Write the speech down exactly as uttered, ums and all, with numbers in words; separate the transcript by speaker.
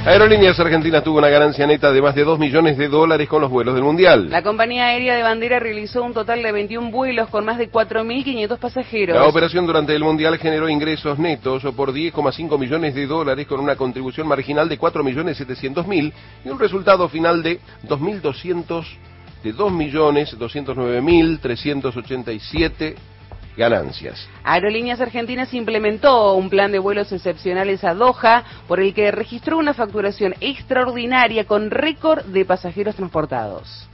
Speaker 1: Aerolíneas Argentinas tuvo una ganancia neta de más de dos millones de dólares con los vuelos del Mundial.
Speaker 2: La compañía aérea de bandera realizó un total de veintiún vuelos con más de cuatro mil quinientos pasajeros.
Speaker 1: La operación durante el Mundial generó ingresos netos por diez coma cinco millones de dólares con una contribución marginal de cuatro millones setecientos mil y un resultado final de dos mil doscientos de dos millones doscientos nueve mil trescientos ochenta y siete ganancias.
Speaker 2: Aerolíneas Argentinas implementó un plan de vuelos excepcionales a Doha, por el que registró una facturación extraordinaria con récord de pasajeros transportados.